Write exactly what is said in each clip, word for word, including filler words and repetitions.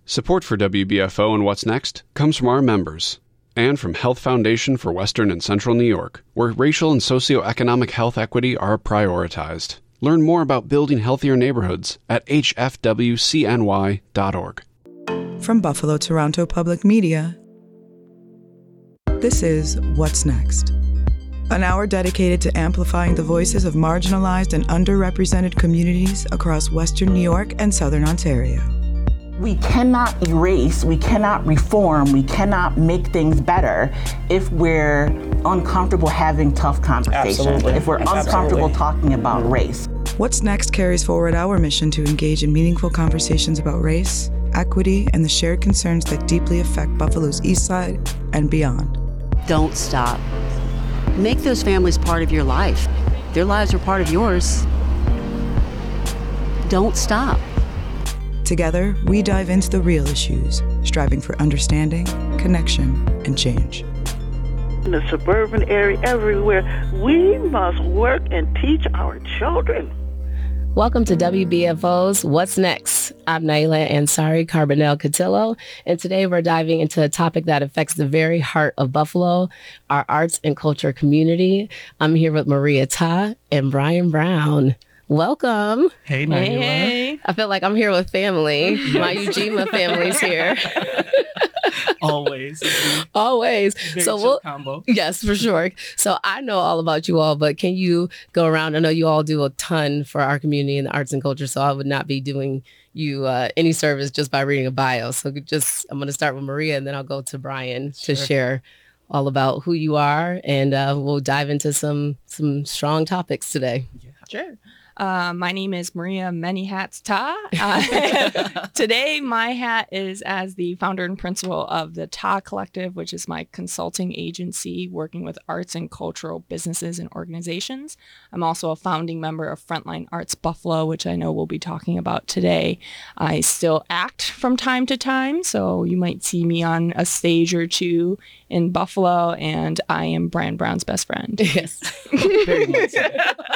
Support for W B F O and What's Next comes from our members and from Health Foundation for Western and Central New York, where racial and socioeconomic health equity are prioritized. Learn more about building healthier neighborhoods at h f w c n y dot org. From Buffalo Toronto Public Media, this is What's Next, an hour dedicated to amplifying the voices of marginalized and underrepresented communities across Western New York and Southern Ontario. We cannot erase, we cannot reform, we cannot make things better if we're uncomfortable having tough conversations, Absolutely. if we're Absolutely. uncomfortable talking about race. What's Next carries forward our mission to engage in meaningful conversations about race, equity, and the shared concerns that deeply affect Buffalo's East Side and beyond. Don't stop. Make those families part of your life. Their lives are part of yours. Don't stop. Together, we dive into the real issues, striving for understanding, connection, and change. In the suburban area, everywhere, we must work and teach our children. Welcome to W B F O's What's Next? I'm Naila Ansari Carbonell Cotillo, and today we're diving into a topic that affects the very heart of Buffalo, our arts and culture community. I'm here with Maria Ta and Brian Brown. Welcome. Hey, Naila. Hey. I feel like I'm here with family. My Ujima family's here. Always. Always. Very so chill we'll, combo. Yes, for sure. So I know all about you all, but can you go around? I know you all do a ton for our community in the arts and culture, so I would not be doing you uh, any service just by reading a bio. So just, I'm going to start with Maria, and then I'll go to Brian Sure. to share all about who you are, and uh, we'll dive into some some strong topics today. Yeah. Sure. Uh, my name is Maria Many Hats Ta. Uh, today, my hat is as the founder and principal of the Ta Collective, which is my consulting agency working with arts and cultural businesses and organizations. I'm also a founding member of Frontline Arts Buffalo, which I know we'll be talking about today. I still act from time to time, so you might see me on a stage or two in Buffalo, and I am Brian Brown's best friend. Yes. Very much so.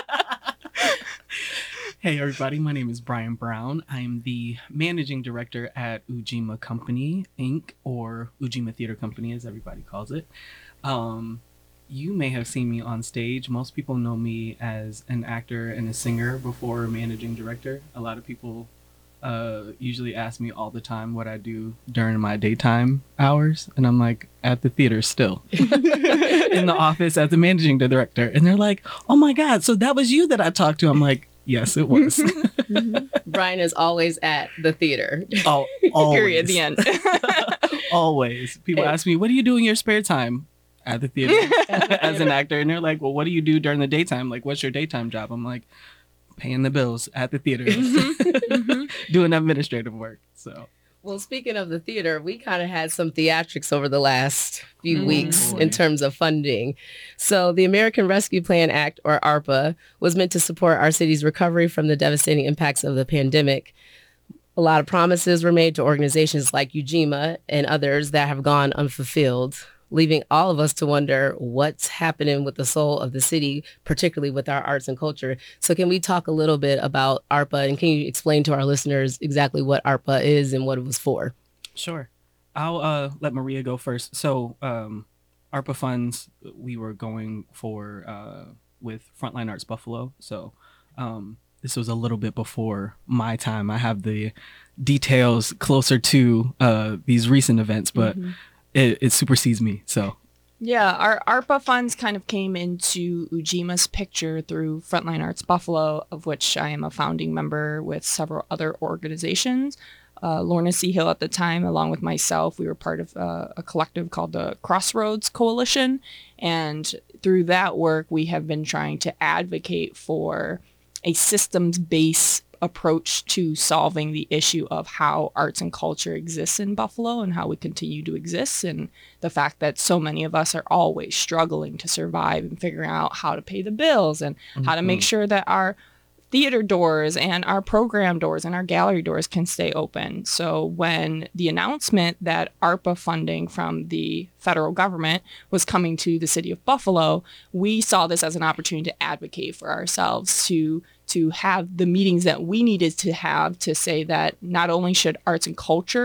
Hey everybody, my name is Brian Brown. I am the managing director at Ujima Company, Incorporated, or Ujima Theater Company as everybody calls it. Um, you may have seen me on stage. Most people know me as an actor and a singer before managing director. A lot of people uh, usually ask me all the time what I do during my daytime hours, and I'm like, at the theater still. In the office as the managing director. And they're like, oh my God, so that was you that I talked to. I'm like, yes, it was. Brian is always at the theater. Oh, always. Period. The end. Always. People ask me, what do you do in your spare time? At the theater as an actor. And they're like, well, what do you do during the daytime? Like, what's your daytime job? I'm like, paying the bills at the theater. Doing administrative work. So. Well, speaking of the theater, we kind of had some theatrics over the last few Mm. weeks Boy. in terms of funding. So the American Rescue Plan Act, or ARPA, was meant to support our city's recovery from the devastating impacts of the pandemic. A lot of promises were made to organizations like Ujima and others that have gone unfulfilled, leaving all of us to wonder what's happening with the soul of the city, particularly with our arts and culture. So can we talk a little bit about ARPA, and can you explain to our listeners exactly what ARPA is and what it was for? Sure. I'll uh, let Maria go first. So um, ARPA funds, we were going for uh, with Frontline Arts Buffalo. So um, this was a little bit before my time. I have the details closer to uh, these recent events, but mm-hmm. it, it supersedes me. So Yeah, our ARPA funds kind of came into Ujima's picture through Frontline Arts Buffalo, of which I am a founding member with several other organizations. Uh, Lorna C. Hill at the time, along with myself, we were part of uh, a collective called the Crossroads Coalition. And through that work, we have been trying to advocate for a systems-based approach to solving the issue of how arts and culture exists in Buffalo and how we continue to exist, and the fact that so many of us are always struggling to survive and figuring out how to pay the bills and mm-hmm. how to make sure that our theater doors and our program doors and our gallery doors can stay open. So when the announcement that ARPA funding from the federal government was coming to the city of Buffalo, we saw this as an opportunity to advocate for ourselves, to to have the meetings that we needed to have to say that not only should arts and culture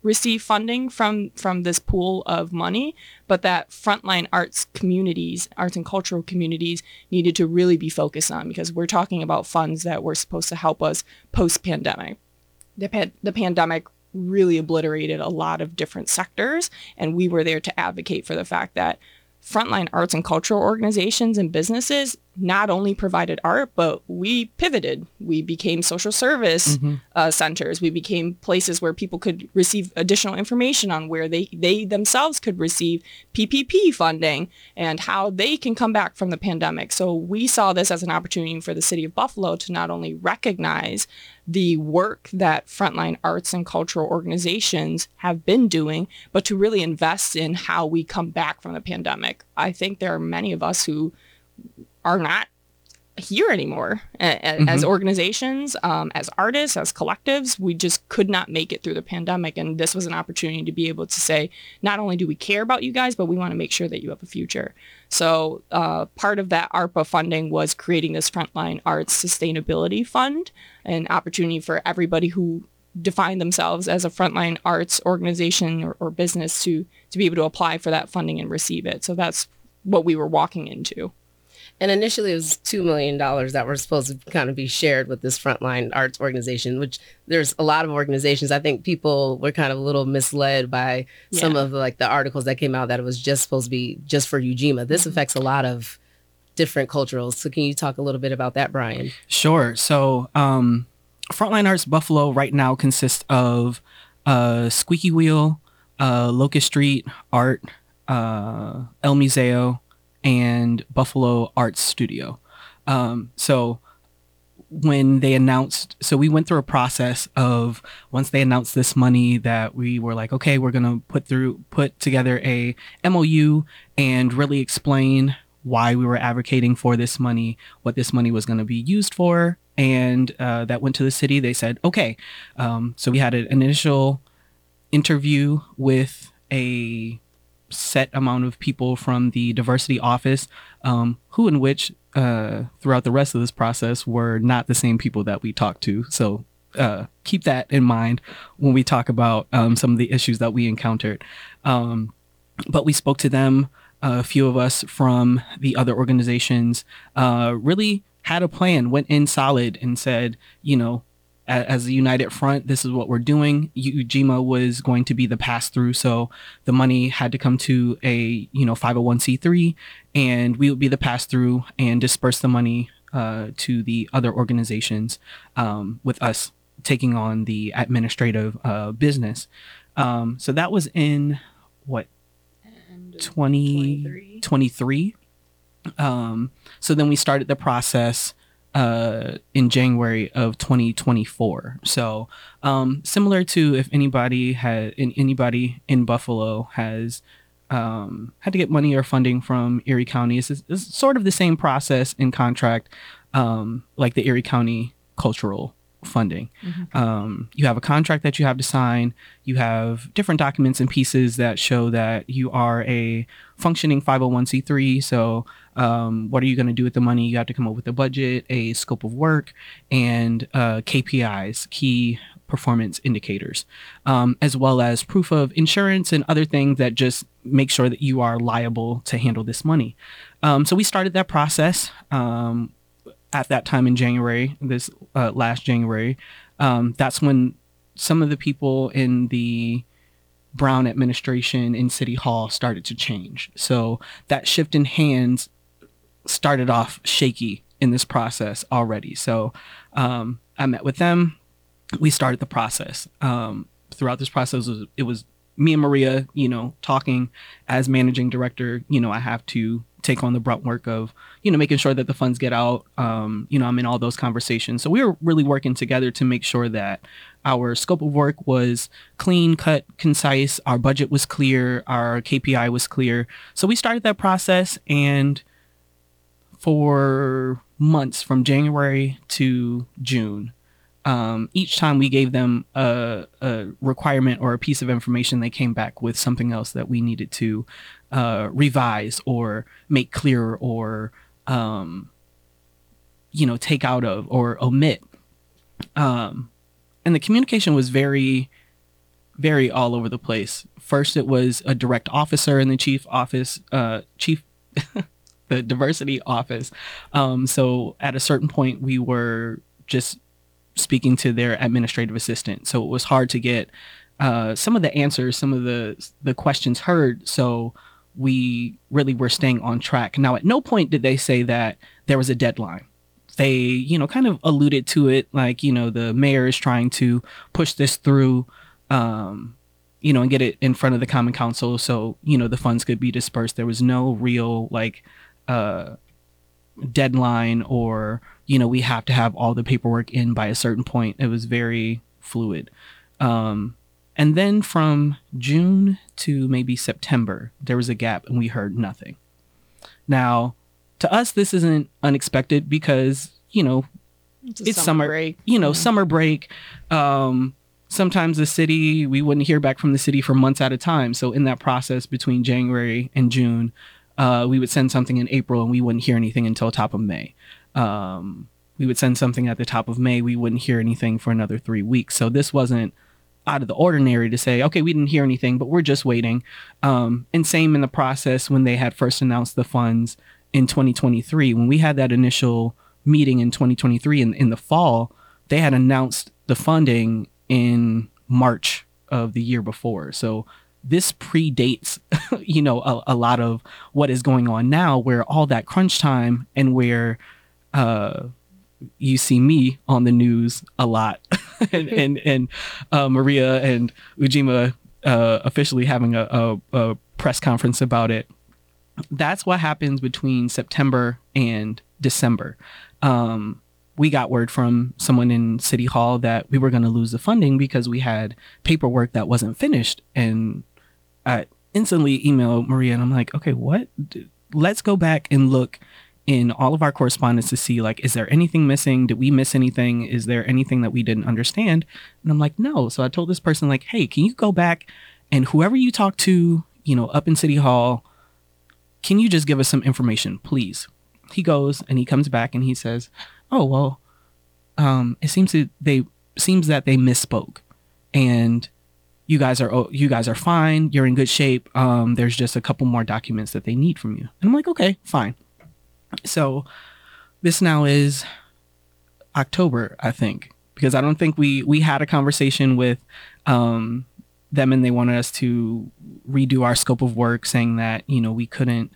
receive funding from from this pool of money, but that frontline arts communities, arts and cultural communities, needed to really be focused on, because we're talking about funds that were supposed to help us post-pandemic. The, pan- the pandemic really obliterated a lot of different sectors, and we were there to advocate for the fact that frontline arts and cultural organizations and businesses not only provided art, but we pivoted. We became social service mm-hmm. uh, centers. We became places where people could receive additional information on where they, they themselves could receive P P P funding and how they can come back from the pandemic. So we saw this as an opportunity for the city of Buffalo to not only recognize the work that frontline arts and cultural organizations have been doing, but to really invest in how we come back from the pandemic. I think there are many of us who are not here anymore a- a- mm-hmm. as organizations, um, as artists, as collectives. We just could not make it through the pandemic. And this was an opportunity to be able to say, not only do we care about you guys, but we want to make sure that you have a future. So uh, part of that ARPA funding was creating this Frontline Arts Sustainability Fund, an opportunity for everybody who define themselves as a frontline arts organization or, or business to to be able to apply for that funding and receive it. So that's what we were walking into. And initially it was two million dollars that were supposed to kind of be shared with this frontline arts organization, which there's a lot of organizations. I think people were kind of a little misled by yeah. some of the, like the articles that came out that it was just supposed to be just for Ujima. This mm-hmm. affects a lot of different culturals. So can you talk a little bit about that, Brian? Sure. So um, Frontline Arts Buffalo right now consists of uh, Squeaky Wheel, uh, Locust Street Art, uh, El Museo, and Buffalo Arts Studio. Um, so when they announced, so we went through a process of, once they announced this money, that we were like, okay, we're going to put through, put together a M O U and really explain why we were advocating for this money, what this money was going to be used for. And uh, that went to the city. They said, okay. Um, so we had an initial interview with a set amount of people from the diversity office, um, who in which uh, throughout the rest of this process were not the same people that we talked to. So uh, keep that in mind when we talk about um, some of the issues that we encountered. Um, but we spoke to them, a few of us from the other organizations, uh, really had a plan, went in solid and said, you know, as a united front, this is what we're doing. Ujima was going to be the pass through, so the money had to come to a you know five oh one c three, and we would be the pass through and disperse the money uh, to the other organizations, um, with us taking on the administrative uh, business. Um, so that was in what twenty twenty-three. Um, so then we started the process Uh, in January of twenty twenty-four. So um, similar to if anybody had in, anybody in Buffalo has um, had to get money or funding from Erie County, it's, it's sort of the same process and contract um, like the Erie County cultural funding. Mm-hmm. Um, you have a contract that you have to sign. You have different documents and pieces that show that you are a functioning five oh one c three. So um, what are you going to do with the money? You have to come up with a budget, a scope of work, and uh, K P Is, key performance indicators, um, as well as proof of insurance and other things that just make sure that you are liable to handle this money. Um, so we started that process. Um, At that time in January, this uh, last January, um, that's when some of the people in the Brown administration in City Hall started to change. So that shift in hands started off shaky in this process already. So um, I met with them. We started the process. Um, throughout this process, it was, it was me and Maria, you know, talking as managing director. You know, I have to take on the brunt work of, you know, making sure that the funds get out. Um, you know, I'm in all those conversations. So we were really working together to make sure that our scope of work was clean, cut, concise. Our budget was clear. Our K P I was clear. So we started that process. And for months from January to June, Um, each time we gave them a, a requirement or a piece of information, they came back with something else that we needed to uh, revise or make clearer or, um, you know, take out of or omit. Um, and the communication was very very all over the place. First, it was a direct officer in the chief office, uh, chief, the diversity office. Um, so at a certain point, we were just speaking to their administrative assistant. So it was hard to get uh, some of the answers, some of the the questions heard. So we really were staying on track. Now, at no point did they say that there was a deadline. They, you know, kind of alluded to it, like, you know, the mayor is trying to push this through, um, you know, and get it in front of the Common Council so, you know, the funds could be dispersed. There was no real, like, uh, deadline or, you know, we have to have all the paperwork in by a certain point. It was very fluid. Um, and then from June to maybe September, there was a gap and we heard nothing. Now, to us, this isn't unexpected because, you know, It's, it's summer, summer, break. you know, Yeah. summer break. Um, sometimes the city, we wouldn't hear back from the city for months at a time. So in that process between January and June, uh, we would send something in April and we wouldn't hear anything until top of May. Um, we would send something at the top of May. We wouldn't hear anything for another three weeks. So this wasn't out of the ordinary to say, okay, we didn't hear anything, but we're just waiting. Um, and same in the process when they had first announced the funds in twenty twenty-three, when we had that initial meeting in twenty twenty-three in, in the fall, they had announced the funding in March of the year before. So this predates, you know, a, a lot of what is going on now, where all that crunch time and where uh, you see me on the news a lot and, and, and uh, Maria and Ujima uh, officially having a, a, a press conference about it. That's what happens between September and December. Um, we got word from someone in City Hall that we were going to lose the funding because we had paperwork that wasn't finished. And I instantly emailed Maria and I'm like, okay, what? Let's go back and look in all of our correspondence to see, like, is there anything missing? Did we miss anything? Is there anything that we didn't understand? And I'm like, no. So I told this person, like, hey, can you go back and whoever you talk to, you know, up in City Hall, can you just give us some information, please? He goes and he comes back and he says, oh, well, um, it seems that they seems that they misspoke and you guys are, oh, you guys are fine. You're in good shape. Um, there's just a couple more documents that they need from you. And I'm like, okay, fine. So this now is October, I think, because I don't think we, we had a conversation with, um, them and they wanted us to redo our scope of work saying that, you know, we couldn't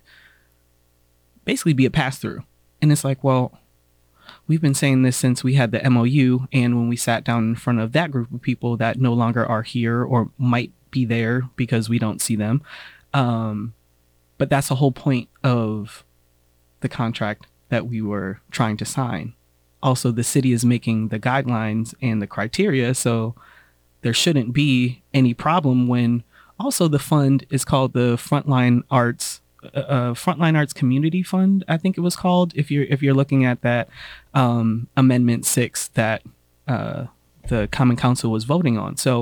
basically be a pass-through. And it's like, well, we've been saying this since we had the M O U and when we sat down in front of that group of people that no longer are here or might be there because we don't see them. Um, but that's the whole point of the contract that we were trying to sign. Also, the city is making the guidelines and the criteria, so there shouldn't be any problem when also the fund is called the Frontline Arts uh, Frontline Arts Community Fund, I think it was called. If you're if you're looking at that um, Amendment Six that uh, the Common Council was voting on, so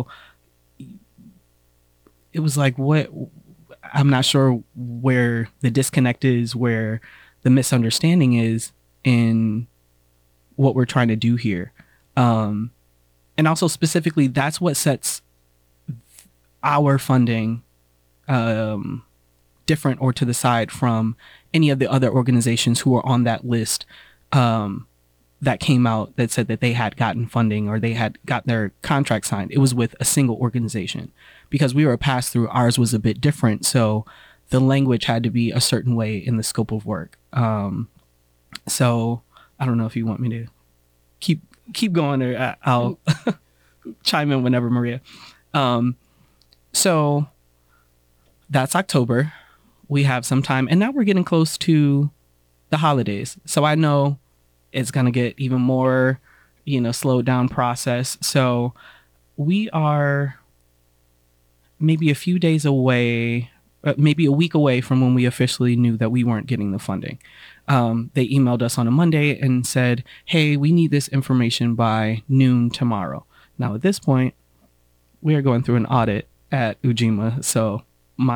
it was like, what? I'm not sure where the disconnect is, where the misunderstanding is in what we're trying to do here. Um, And also specifically, that's what sets our funding um, different or to the side from any of the other organizations who are on that list um, that came out that said that they had gotten funding or they had got their contract signed. It was with a single organization. Because we were a pass-through, ours was a bit different. So the language had to be a certain way in the scope of work. Um, so I don't know if you want me to keep keep going or I'll chime in whenever, Maria. Um, so that's October. We have some time and now we're getting close to the holidays. So I know it's going to get even more, you know, slowed down process. So we are maybe a few days away, uh, maybe a week away from when we officially knew that we weren't getting the funding. Um, they emailed us on a Monday and said, hey, we need this information by noon tomorrow. Now, at this point, we are going through an audit at Ujima. So my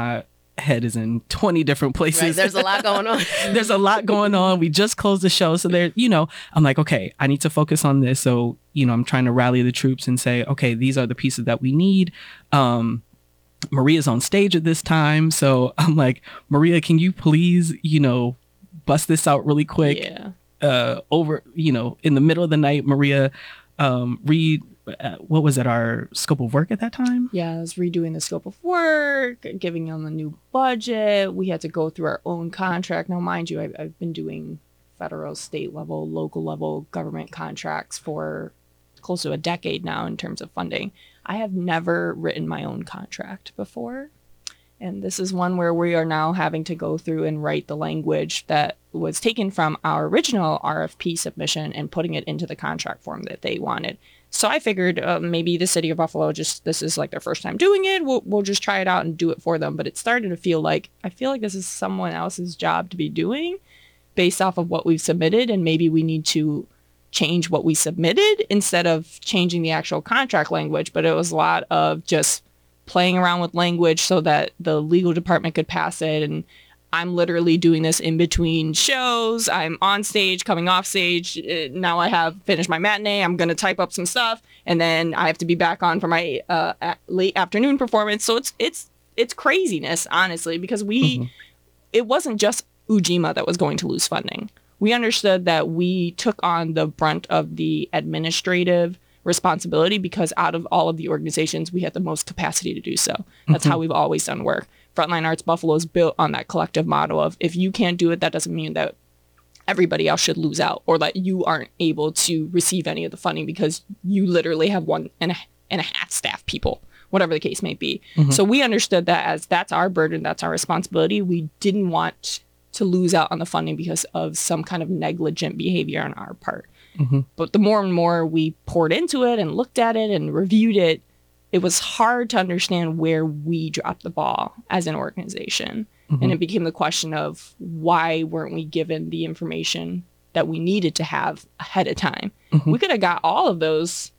head is in twenty different places. Right, there's a lot going on. There's a lot going on. We just closed the show. So there, you know, I'm like, okay, I need to focus on this. So, you know, I'm trying to rally the troops and say, okay, these are the pieces that we need. Um, Maria's on stage at this time. So I'm like, Maria, can you please, you know, bust this out really quick? Yeah. Uh, over, you know, in the middle of the night, Maria, um, read, uh, what was it, our scope of work at that time? Yeah, I was redoing the scope of work, giving them a new budget. We had to go through our own contract. Now, mind you, I've, I've been doing federal, state level, local level government contracts for close to a decade now in terms of funding. I have never written my own contract before. And this is one where we are now having to go through and write the language that was taken from our original R F P submission and putting it into the contract form that they wanted. So I figured uh, maybe the city of Buffalo, just this is like their first time doing it. We'll, we'll just try it out and do it for them. But it started to feel like, I feel like this is someone else's job to be doing based off of what we've submitted. And maybe we need to change what we submitted instead of changing the actual contract language. But it was a lot of just playing around with language so that the legal department could pass it. And I'm literally doing this in between shows. I'm on stage, coming off stage. Now I have finished my matinee. I'm going to type up some stuff, and then I have to be back on for my uh, late afternoon performance. So it's it's it's craziness, honestly, because we mm-hmm. it wasn't just Ujima that was going to lose funding. We understood that we took on the brunt of the administrative responsibility because out of all of the organizations, we had the most capacity to do so. That's mm-hmm. how we've always done work. Frontline Arts Buffalo is built on that collective model of if you can't do it, that doesn't mean that everybody else should lose out or that you aren't able to receive any of the funding because you literally have one and a, and a half staff people, whatever the case may be. Mm-hmm. So we understood that as that's our burden, that's our responsibility. We didn't want to lose out on the funding because of some kind of negligent behavior on our part. Mm-hmm. But the more and more we poured into it and looked at it and reviewed it, it was hard to understand where we dropped the ball as an organization. Mm-hmm. And it became the question of why weren't we given the information that we needed to have ahead of time? Mm-hmm. We could have got all of those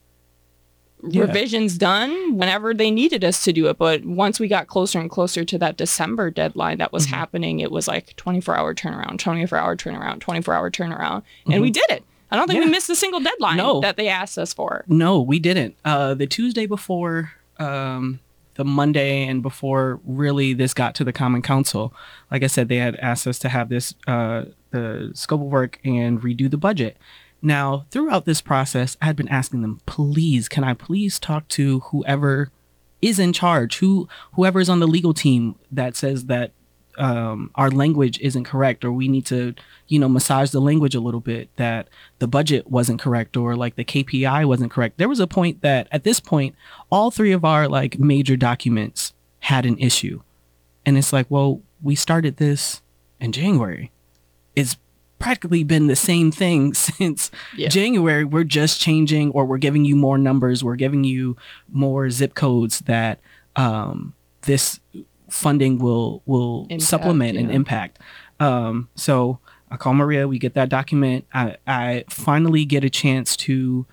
yeah. revisions done whenever they needed us to do it. But once we got closer and closer to that December deadline that was mm-hmm. happening, it was like twenty-four hour turnaround, twenty-four hour turnaround, twenty-four hour turnaround. Mm-hmm. And we did it. I don't think yeah. we missed a single deadline no. that they asked us for. No, we didn't. Uh, the Tuesday before um, the Monday and before really this got to the Common Council, like I said, they had asked us to have this, uh, the scope of work and redo the budget. Now, throughout this process, I had been asking them, please, can I please talk to whoever is in charge, who whoever is on the legal team that says that um, our language isn't correct, or we need to, you know, massage the language a little bit, that the budget wasn't correct, or like the K P I wasn't correct. There was a point that at this point, all three of our like major documents had an issue. And it's like, well, we started this in January. It's practically been the same thing since yeah. January. We're just changing, or we're giving you more numbers. We're giving you more zip codes that um, this funding will will impact, supplement yeah. and impact. Um, so I call Maria, we get that document. I, I finally get a chance to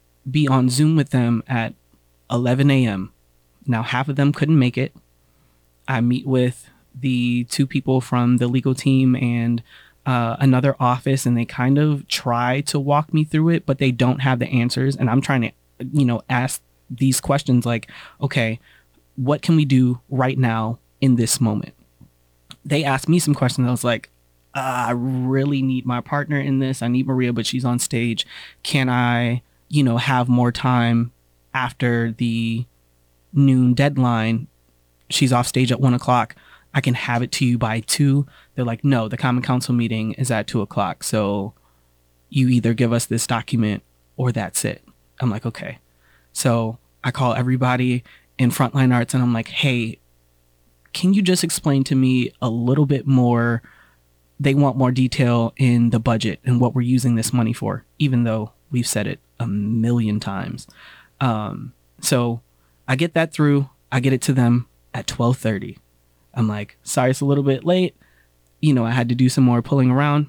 be on Zoom with them at eleven a.m. Now, half of them couldn't make it. I meet with the two people from the legal team and uh, another office, and they kind of try to walk me through it, but they don't have the answers. And I'm trying to, you know, ask these questions like, okay, what can we do right now in this moment? They asked me some questions. I was like, uh, I really need my partner in this. I need Maria, but she's on stage. Can I, you know, have more time after the noon deadline? She's off stage at one o'clock. I can have it to you by two. They're like, no, the Common Council meeting is at two o'clock. So you either give us this document or that's it. I'm like, okay. So I call everybody in Frontline Arts and I'm like, hey, can you just explain to me a little bit more? They want more detail in the budget and what we're using this money for, even though we've said it a million times. Um, so I get that through. I get it to them at twelve thirty. I'm like, sorry, it's a little bit late. You know, I had to do some more pulling around.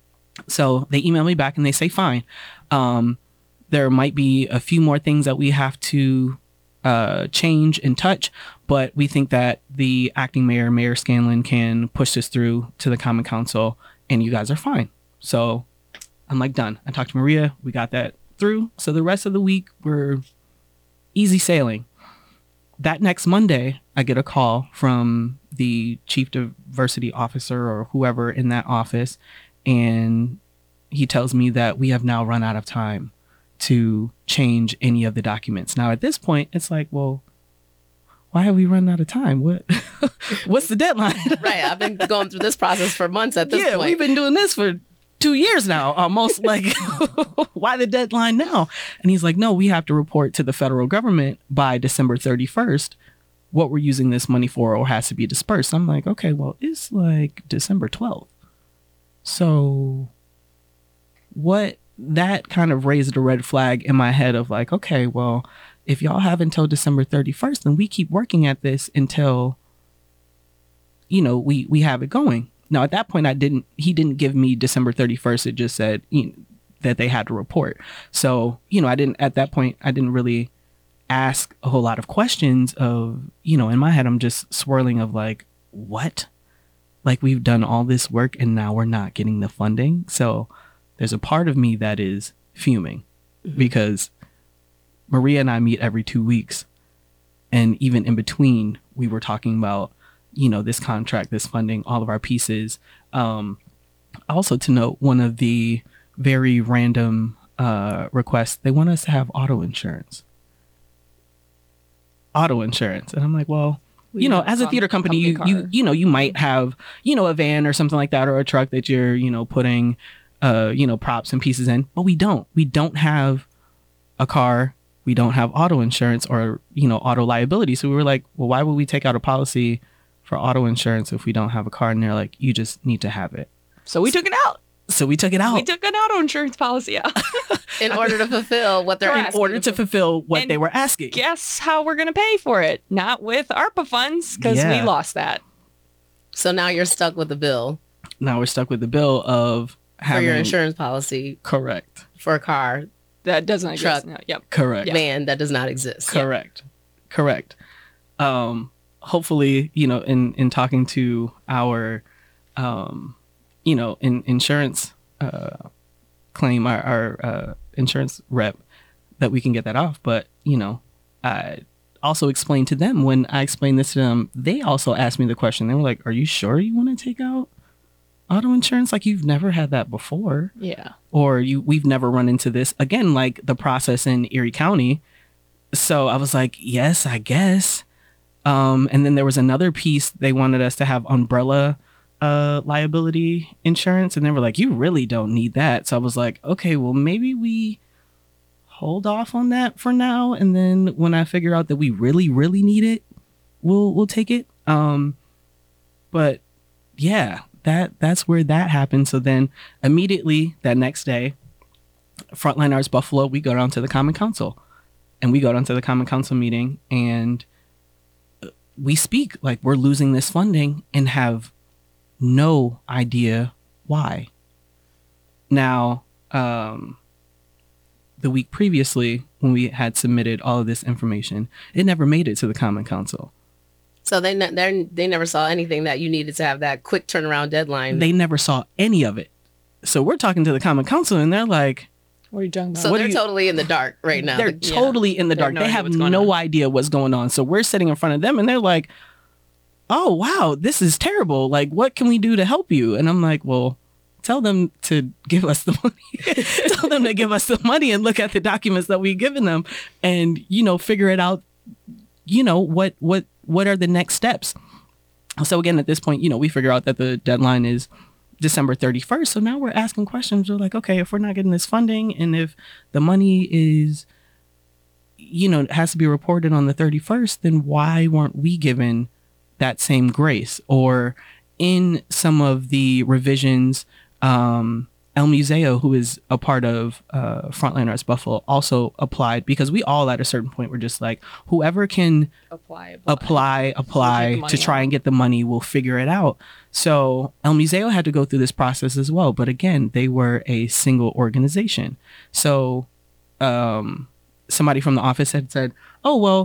So they email me back and they say, fine. Um, there might be a few more things that we have to uh, change and touch, but but we think that the acting mayor, Mayor Scanlon, can push this through to the Common Council, and you guys are fine. So I'm like, done. I talked to Maria. We got that through. So the rest of the week, we're easy sailing. That next Monday, I get a call from the chief diversity officer or whoever in that office, and he tells me that we have now run out of time to change any of the documents. Now, at this point, it's like, well, why have we run out of time? What, what's the deadline? Right. I've been going through this process for months at this yeah, point. Yeah, we've been doing this for two years now, almost. Like, why the deadline now? And he's like, no, we have to report to the federal government by December thirty-first what we're using this money for or has to be dispersed. I'm like, okay, well, it's like December twelfth. So what, that kind of raised a red flag in my head of like, okay, well, if y'all have until December thirty-first, then we keep working at this until, you know, we, we have it going. Now, at that point, I didn't, he didn't give me December thirty-first. It just said, you know, that they had to report. So, you know, I didn't, at that point, I didn't really ask a whole lot of questions of, you know, in my head, I'm just swirling of like, what? Like, we've done all this work and now we're not getting the funding. So there's a part of me that is fuming mm-hmm. because Maria and I meet every two weeks. And even in between, we were talking about, you know, this contract, this funding, all of our pieces. Um, also to note, one of the very random uh, requests, they want us to have auto insurance. Auto insurance. And I'm like, well, we you know, as a theater company, company you, you, you know, you might have, you know, a van or something like that, or a truck that you're, you know, putting, uh, you know, props and pieces in, but we don't, we don't have a car. We don't have auto insurance or, you know, auto liability. So we were like, well, why would we take out a policy for auto insurance if we don't have a car? And they're like, you just need to have it. So we took it out. So we took it out. We took an auto insurance policy out. in order to fulfill what they're asking. In order to fulfill what and they were asking. Guess how we're going to pay for it? Not with ARPA funds, because Yeah. we lost that. So now you're stuck with the bill Now we're stuck with the bill of for having your insurance policy Correct. for a car, That doesn't Truck. exist now. Yep. Correct. van that does not exist. Correct. Correct. Um, hopefully, you know, in, in talking to our, um, you know, in insurance uh, claim, our, our uh, insurance rep, that we can get that off. But, you know, I also explained to them, when I explained this to them, they also asked me the question. They were like, are you sure you want to take out auto insurance? Like, you've never had that before. Yeah. Or you we've never run into this again, like the process in Erie County. So I was like, yes, I guess. Um, and then there was another piece. They wanted us to have umbrella uh, liability insurance. And they were like, you really don't need that. So I was like, okay, well, maybe we hold off on that for now. And then when I figure out that we really, really need it, we'll we'll take it. Um, but yeah, that that's where that happened. So then immediately that next day, Frontline Arts Buffalo, we go down to the Common Council. And we go down to the Common Council meeting and we speak like we're losing this funding and have no idea why. Now, um, the week previously, when we had submitted all of this information, it never made it to the Common Council. So they ne- they never saw anything that you needed to have that quick turnaround deadline. They never saw any of it. So we're talking to the Common Council and they're like, what are you talking about? So What they're do you- totally in the dark right now. they're Yeah. totally in the They have dark. no They idea have what's going no on. idea what's going on. So we're sitting in front of them and they're like, oh, wow, this is terrible. Like, what can we do to help you? And I'm like, well, tell them to give us the money. Tell them to give us the money and look at the documents that we've given them and, you know, figure it out. You know, what, what, what are the next steps? So again, at this point, you know, we figure out that the deadline is December thirty-first. So now we're asking questions. We're like, okay, if we're not getting this funding and if the money is, you know, has to be reported on the thirty-first, then why weren't we given that same grace? Or in some of the revisions, um, El Museo, who is a part of uh, Frontline Arts Buffalo, also applied because we all at a certain point were just like, whoever can apply, apply, apply, apply We'll take the to money try out. and get the money, we'll figure it out. So El Museo had to go through this process as well. But again, they were a single organization. So um, somebody from the office had said, oh, well,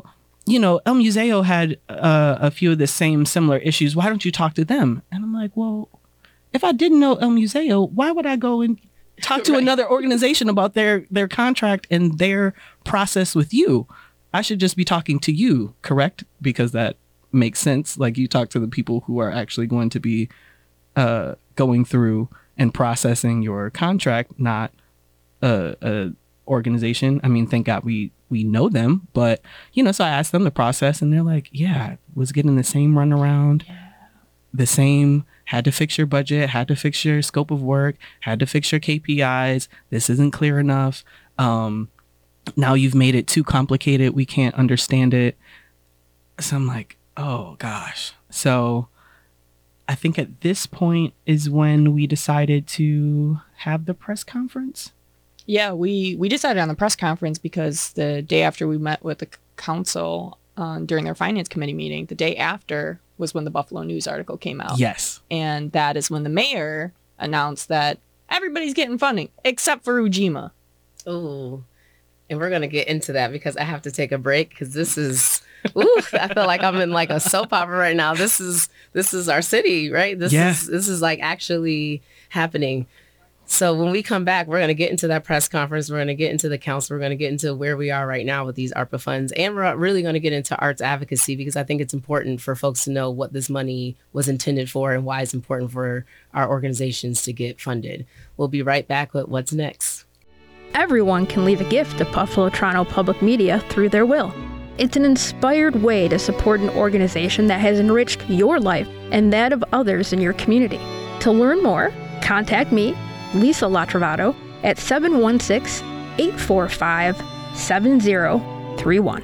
you know, El Museo had uh, a few of the same similar issues. Why don't you talk to them? And I'm like, well, if I didn't know El Museo, why would I go and talk to right. another organization about their, their contract and their process with you? I should just be talking to you, correct? Because that makes sense. Like, you talk to the people who are actually going to be uh, going through and processing your contract, not a, a organization. I mean, thank God we we know them, but you know, so I asked them the process, and they're like, yeah, was getting the same runaround, yeah. the same, had to fix your budget, had to fix your scope of work, had to fix your K P Is. This isn't clear enough. Um, now you've made it too complicated. We can't understand it. So I'm like, oh gosh. So I think at this point is when we decided to have the press conference. Yeah, we, we decided on the press conference because the day after we met with the council uh, during their finance committee meeting, the day after was when the Buffalo News article came out. Yes. And that is when the mayor announced that everybody's getting funding except for Ujima. Oh, and we're going to get into that because I have to take a break because this is, ooh, I feel like I'm in like a soap opera right now. This is, this is our city, right? This yeah. is, this is like actually happening. So when we come back, we're going to get into that press conference. We're going to get into the council. We're going to get into where we are right now with these ARPA funds. And we're really going to get into arts advocacy because I think it's important for folks to know what this money was intended for and why it's important for our organizations to get funded. We'll be right back with What's Next. Everyone can leave a gift to Buffalo Toronto Public Media through their will. It's an inspired way to support an organization that has enriched your life and that of others in your community. To learn more, contact me, Lisa Latrovato, at seven one six, eight four five, seven zero three one.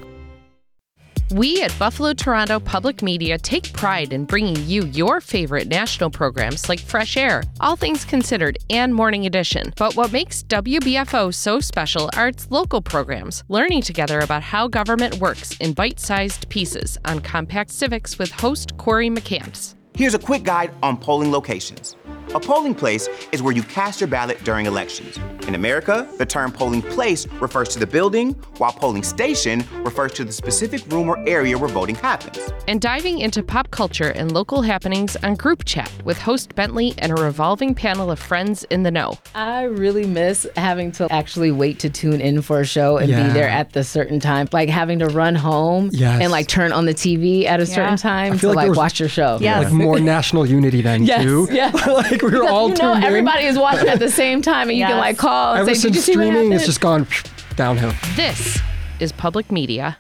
We at Buffalo Toronto Public Media take pride in bringing you your favorite national programs like Fresh Air, All Things Considered, and Morning Edition. But what makes W B F O so special are its local programs, learning together about how government works in bite-sized pieces on Compact Civics with host Corey McCants. Here's a quick guide on polling locations. A polling place is where you cast your ballot during elections. In America, the term polling place refers to the building, while polling station refers to the specific room or area where voting happens. And diving into pop culture and local happenings on Group Chat with host Bentley and a revolving panel of friends in the know. I really miss having to actually wait to tune in for a show and yeah. be there at the certain time. Like having to run home yes. and like turn on the T V at a yeah. certain time to like, like was, watch your show. Yes. Like more national unity then yes, too. Yeah. like we were because, all you know, tuned everybody in. is watching at the same time and yes. you can like call and Ever say, since did you see streaming, what it's just gone downhill. This is Public Media.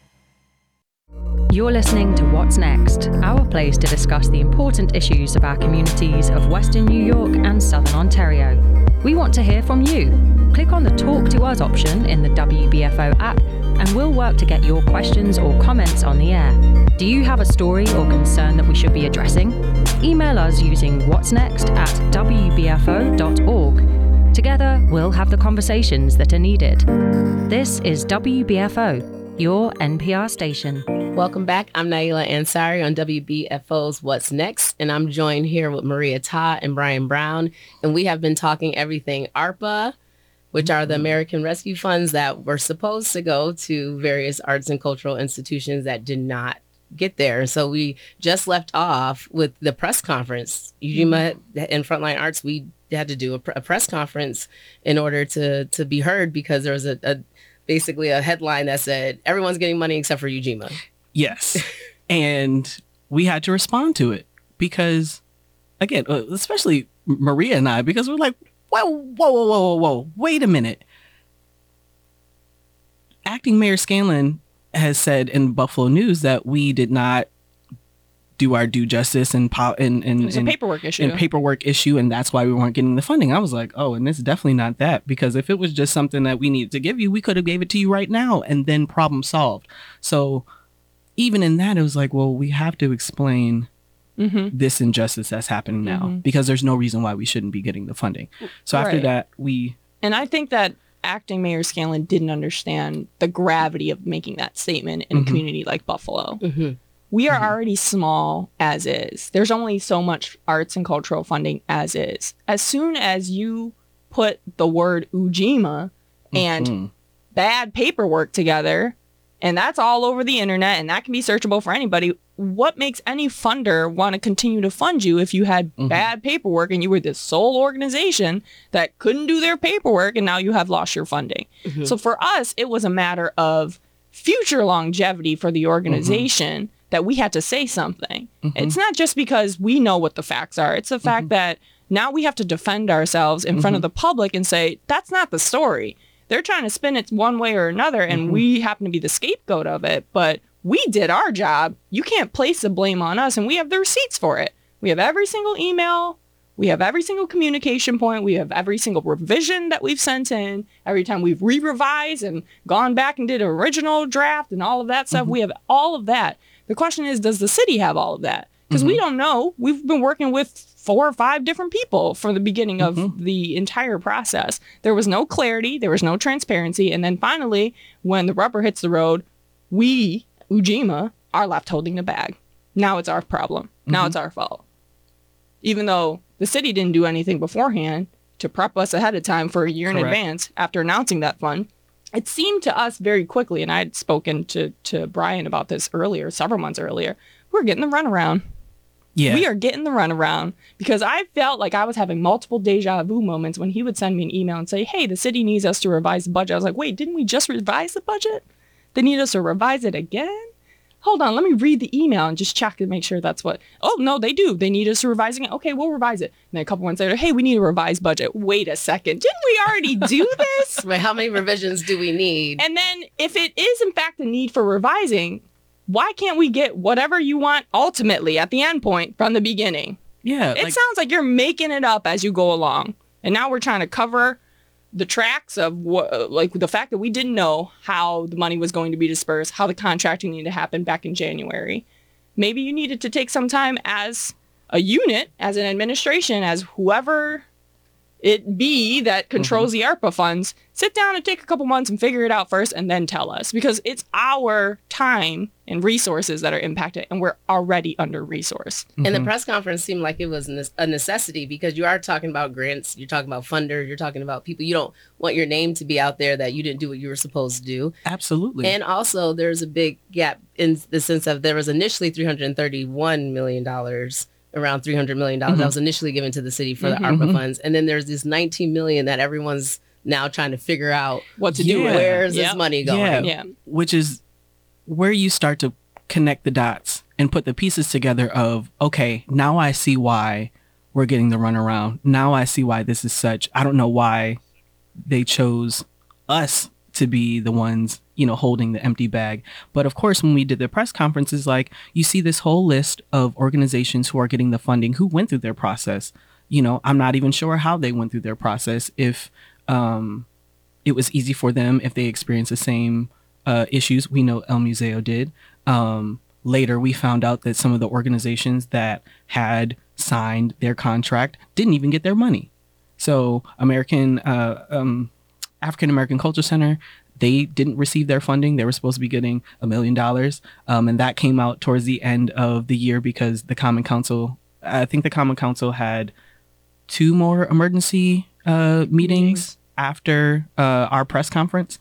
You're listening to What's Next, our place to discuss the important issues of our communities of Western New York and Southern Ontario. We want to hear from you. Click on the Talk to Us option in the W B F O app, and we'll work to get your questions or comments on the air. Do you have a story or concern that we should be addressing? Email us using whatsnext at w b f o dot org. Together, we'll have the conversations that are needed. This is W B F O, your N P R station. Welcome back. I'm Naila Ansari on W B F O's What's Next, and I'm joined here with Maria Todd and Brian Brown, and we have been talking everything ARPA, which are the American Rescue Funds that were supposed to go to various arts and cultural institutions that did not get there. So we just left off with the press conference. Ujima and Frontline Arts, we had to do a, pr- a press conference in order to to be heard because there was a, a basically a headline that said everyone's getting money except for Ujima. Yes. And we had to respond to it because, again, especially Maria and I, because we're like, whoa, whoa, whoa, whoa, whoa, whoa, wait a minute. Acting Mayor Scanlon has said in Buffalo News that we did not do our due justice and po- and and it's a paperwork issue and paperwork issue, and that's why we weren't getting the funding. I was like, oh, and it's definitely not that, because if it was just something that we needed to give you, we could have gave it to you right now, and then problem solved. So even in that, it was like, well, we have to explain mm-hmm. this injustice that's happening now mm-hmm. because there's no reason why we shouldn't be getting the funding. So after right. that, we and I think that Acting Mayor Scanlon didn't understand the gravity of making that statement in mm-hmm. a community like Buffalo. Mm-hmm. We are mm-hmm. already small as is. There's only so much arts and cultural funding as is. As soon as you put the word Ujima and mm-hmm. bad paperwork together And that's all over the internet, and that can be searchable for anybody. What makes any funder want to continue to fund you if you had mm-hmm. bad paperwork and you were this sole organization that couldn't do their paperwork and now you have lost your funding? Mm-hmm. So for us, it was a matter of future longevity for the organization mm-hmm. that we had to say something. Mm-hmm. It's not just because we know what the facts are. It's the fact mm-hmm. that now we have to defend ourselves in mm-hmm. front of the public and say, that's not the story. They're trying to spin it one way or another, and mm-hmm. we happen to be the scapegoat of it. But we did our job. You can't place the blame on us, and we have the receipts for it. We have every single email. We have every single communication point. We have every single revision that we've sent in. Every time we've re-revised and gone back and did an original draft and all of that stuff, mm-hmm. we have all of that. The question is, does the city have all of that? Because mm-hmm. we don't know. We've been working with four or five different people from the beginning of mm-hmm. the entire process. There was no clarity. There was no transparency. And then finally, when the rubber hits the road, we, Ujima, are left holding the bag. Now it's our problem. Mm-hmm. Now it's our fault. Even though the city didn't do anything beforehand to prep us ahead of time for a year Correct. in advance after announcing that fund, it seemed to us very quickly, and I had spoken to, to Brian about this earlier, several months earlier, we're getting the runaround. Yeah. We are getting the runaround because I felt like I was having multiple deja vu moments when he would send me an email and say, hey, the city needs us to revise the budget. I was like, wait, didn't we just revise the budget? They need us to revise it again? Hold on, let me read the email and just check to make sure that's what. Oh, no, they do. They need us to revise it. Okay, we'll revise it. And then a couple months later, hey, we need a revised budget. Wait a second. Didn't we already do this? Wait, how many revisions do we need? And then if it is, in fact, a need for revising, why can't we get whatever you want ultimately at the end point from the beginning? Yeah. It like, sounds like you're making it up as you go along. And now we're trying to cover the tracks of what, like the fact that we didn't know how the money was going to be dispersed, how the contracting needed to happen back in January. Maybe you needed to take some time as a unit, as an administration, as whoever it be that controls mm-hmm. the ARPA funds, sit down and take a couple months and figure it out first and then tell us, because it's our time and resources that are impacted and we're already under-resourced. Mm-hmm. And the press conference seemed like it was a necessity because you are talking about grants, you're talking about funders, you're talking about people. You don't want your name to be out there that you didn't do what you were supposed to do. Absolutely. And also there's a big gap in the sense of there was initially three hundred thirty-one million dollars around three hundred million dollars mm-hmm. that was initially given to the city for mm-hmm. the ARPA funds. And then there's this nineteen million dollars that everyone's now trying to figure out what to yeah. do. Where's yep. this money going? Yeah. yeah. Which is where you start to connect the dots and put the pieces together of, okay, now I see why we're getting the runaround. Now I see why this is such. I don't know why they chose us to be the ones, you know, holding the empty bag. But of course, when we did the press conferences, like you see this whole list of organizations who are getting the funding, who went through their process. You know, I'm not even sure how they went through their process. If um, it was easy for them, if they experienced the same uh, issues. We know El Museo did. Um, later, we found out that some of the organizations that had signed their contract didn't even get their money. So American uh, um, African American Culture Center, they didn't receive their funding. They were supposed to be getting a million dollars. Um, and that came out towards the end of the year because the Common Council, I think the Common Council had two more emergency uh, meetings after uh, our press conference,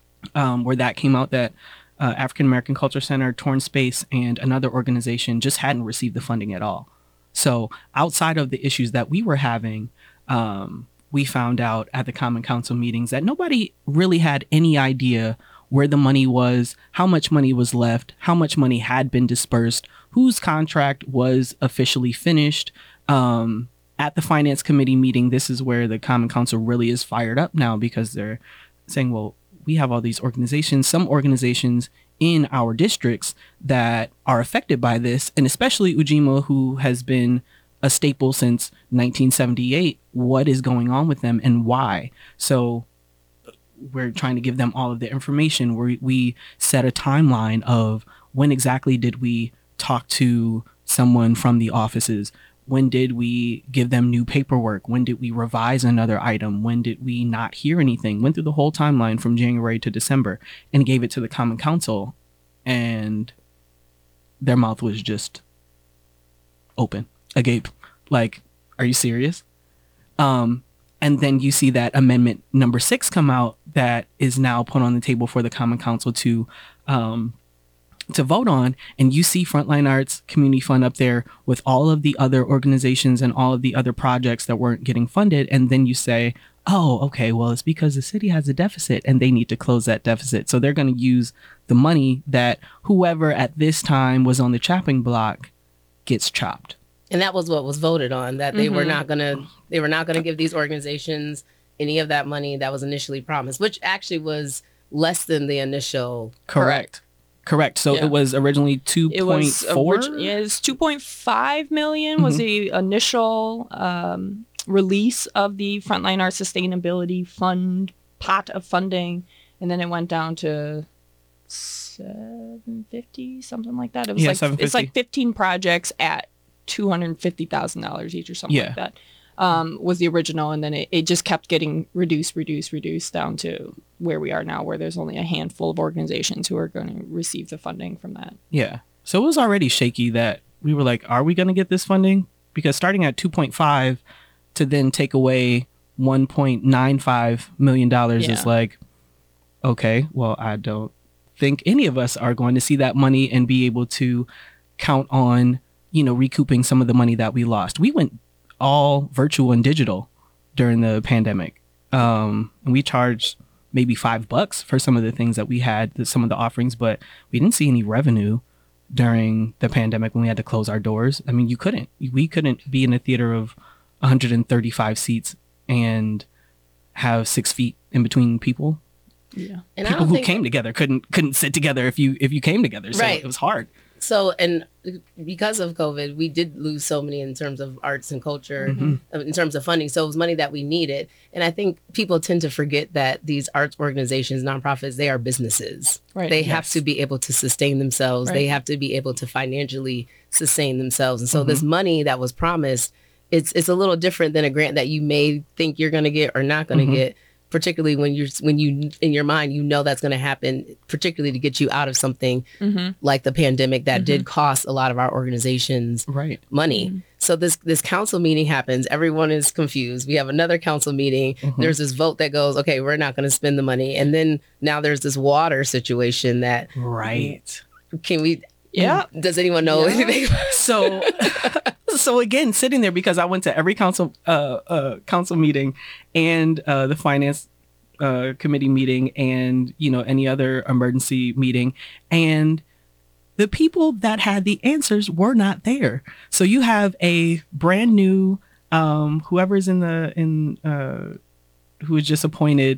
um, where that came out that uh, African American Culture Center, Torn Space, and another organization just hadn't received the funding at all. So outside of the issues that we were having, um, we found out at the Common Council meetings that nobody really had any idea where the money was, how much money was left, how much money had been dispersed, whose contract was officially finished. Um, at the Finance Committee meeting, this is where the Common Council really is fired up now because they're saying, well, we have all these organizations, some organizations in our districts that are affected by this, and especially Ujima, who has been a staple since nineteen seventy-eight. What is going on with them and why? So we're trying to give them all of the information. We, we set a timeline of when exactly did we talk to someone from the offices? When did we give them new paperwork? When did we revise another item? When did we not hear anything? Went through the whole timeline from January to December and gave it to the Common Council, and their mouth was just open, agape. Like, are you serious? Um, and then you see that amendment number six come out that is now put on the table for the Common Council to um, to vote on, and you see Frontline Arts Community Fund up there with all of the other organizations and all of the other projects that weren't getting funded, and then you say, oh, okay, well, it's because the city has a deficit and they need to close that deficit. So they're going to use the money that whoever at this time was on the chopping block gets chopped. And that was what was voted on, that they Mm-hmm. were not going to they were not going to give these organizations any of that money that was initially promised, which actually was less than the initial. Correct. Correct. So Yeah. it was originally two It point was four. orig- yeah, it's two point five million was Mhm. the initial um, release of the Frontline Arts Sustainability Fund pot of funding, and then it went down to seven fifty, something like that. It was Yeah, like seven fifty. it's like fifteen projects at two hundred fifty thousand dollars each or something Yeah. like that. Um, was the original, and then it, it just kept getting reduced, reduced, reduced down to where we are now, where there's only a handful of organizations who are going to receive the funding from that. Yeah. So it was already shaky that we were like, are we going to get this funding? Because starting at two point five to then take away one point nine five million dollars Yeah. is like, okay, well, I don't think any of us are going to see that money and be able to count on, you know, recouping some of the money that we lost. We went all virtual and digital during the pandemic. Um, and we charged maybe five bucks for some of the things that we had, some of the offerings, but we didn't see any revenue during the pandemic when we had to close our doors. I mean, you couldn't. We couldn't be in a theater of one hundred thirty-five seats and have six feet in between people. Yeah. And I People don't who think- came together couldn't couldn't sit together if you if you came together. So Right. it was hard. So, and because of COVID, we did lose so many in terms of arts and culture, Mhm. uh, in terms of funding. So it was money that we needed. And I think people tend to forget that these arts organizations, nonprofits, they are businesses. Right. They have Yes. to be able to sustain themselves. They Right. have to be able to financially sustain themselves. And so Mm-hmm. this money that was promised, it's it's a little different than a grant that you may think you're going to get or not going to Mhm. get. Particularly when you're when you in your mind you know that's going to happen, particularly to get you out of something Mhm. like the pandemic that Mhm. did cost a lot of our organizations right money. So this this council meeting happens. Everyone is confused. We have another council meeting. Mhm. There's this vote that goes, okay, we're not going to spend the money, and then now there's this water situation that Right. can we? Yeah. Does anyone know Yeah. anything? So, so again, sitting there because I went to every council uh, uh, council meeting and uh, the finance uh, committee meeting and you know any other emergency meeting, and the people that had the answers were not there. So you have a brand new um, whoever's in the in uh, who was just appointed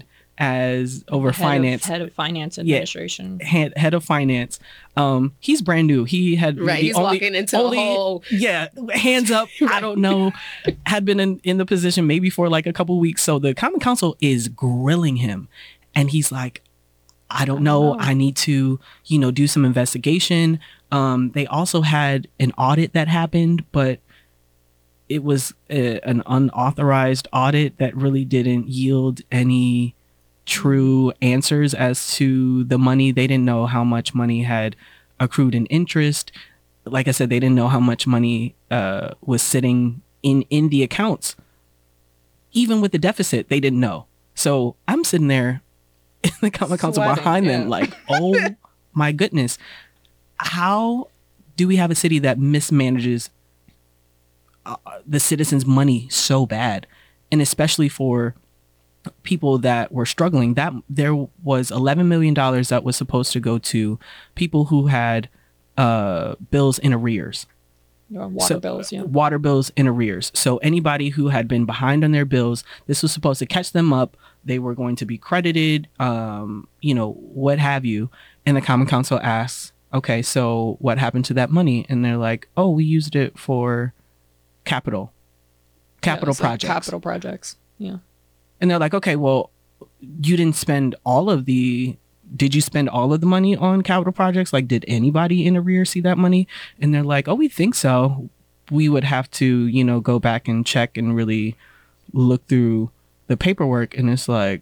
as over Head of- finance head of finance Yeah. administration. head, head of finance. Um, he's brand new. He had Right, the he's walking into a whole- yeah, hands up. I don't know. Had been in, in the position maybe for like a couple weeks. So the Common Council is grilling him, and he's like, I don't know. I need to, you know, do some investigation. Um, they also had an audit that happened, but it was a, an unauthorized audit that really didn't yield any true answers as to the money. They didn't know how much money had accrued in interest. Like I said, they didn't know how much money uh, was sitting in, in the accounts. Even with the deficit, they didn't know. So I'm sitting there in the Common Council Sweating, behind yeah. them like, oh my goodness. How do we have a city that mismanages uh, the citizens' money so bad? And especially for people that were struggling, that there was eleven million dollars that was supposed to go to people who had uh, bills in arrears. Uh, water So, bills, yeah. Water bills in arrears. So anybody who had been behind on their bills, this was supposed to catch them up. They were going to be credited, um, you know, what have you. And the Common Council asks, okay, so what happened to that money? And they're like, oh, we used it for capital, capital Yeah, it's like projects. Capital projects. Yeah. And they're like, okay, well, you didn't spend all of the, did you spend all of the money on capital projects? Like, did anybody in arrears see that money? And they're like, oh, we think so. We would have to, you know, go back and check and really look through the paperwork. And it's like,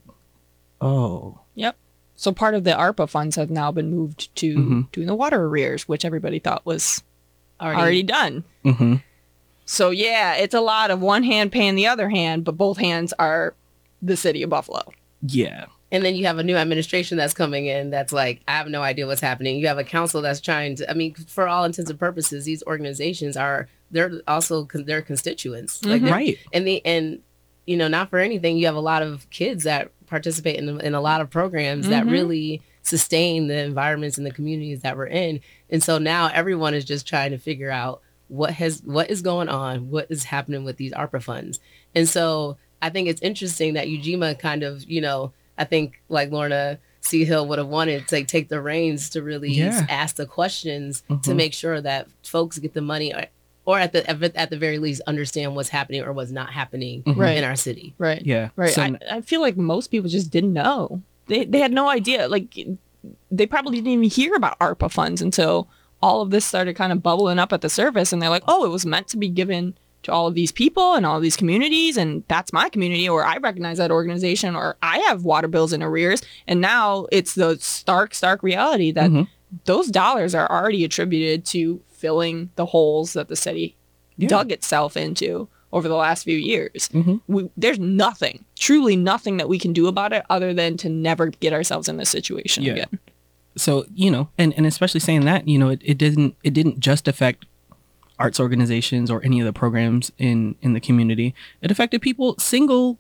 oh. Yep. So part of the ARPA funds have now been moved to Mhm. doing the water arrears, which everybody thought was Already- already, done. Mm-hmm. So yeah, it's a lot of one hand paying the other hand, but both hands are the city of Buffalo. Yeah. And then you have a new administration that's coming in that's like, I have no idea what's happening. You have a council that's trying to, I mean, for all intents and purposes, these organizations are, they're also, con- they're constituents. Like Mhm. they're- Right. And the, and, you know, not for anything, you have a lot of kids that participate in, in a lot of programs that Mhm. really sustain the environments and the communities that we're in. And so now everyone is just trying to figure out what has, what is going on, what is happening with these ARPA funds. And so I think it's interesting that U G M A kind of, you know, I think like Lorna C. Hill would have wanted to like, take the reins to really Yeah. ask the questions to Mhm. make sure that folks get the money or, or at the at the very least understand what's happening or what's not happening Mhm. Right. in our city. Right. Yeah. Right. So- I, I feel like most people just didn't know. They they had no idea. Like they probably didn't even hear about ARPA funds until all of this started kind of bubbling up at the surface, and they're like, oh, it was meant to be given to all of these people and all of these communities, and that's my community, or I recognize that organization, or I have water bills in arrears. And now it's the stark, stark reality that Mhm. those dollars are already attributed to filling the holes that the city Yeah. dug itself into over the last few years. Mhm. We, there's nothing, truly nothing that we can do about it other than to never get ourselves in this situation Yeah. again. So, you know, and, and especially saying that, you know, it, it didn't it didn't just affect arts organizations or any of the programs in, in the community. It affected people, single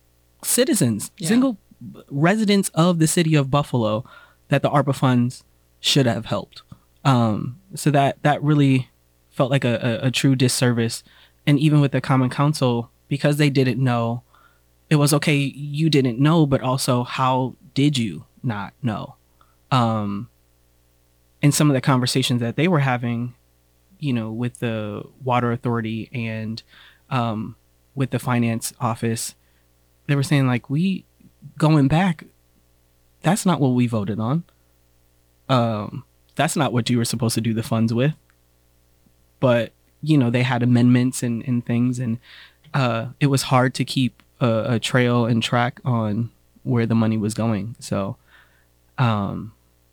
citizens, Yeah. single residents of the city of Buffalo that the ARPA funds should have helped. Um, so that, that really felt like a, a, a true disservice. And even with the Common Council, because they didn't know, it was okay, you didn't know, but also how did you not know? Um, and some of the conversations that they were having, you know, with the water authority and um, with the finance office, they were saying like, we going back, that's not what we voted on. Um, that's not what you were supposed to do the funds with. But, you know, they had amendments and, and things, and uh, it was hard to keep a, a trail and track on where the money was going. So, um,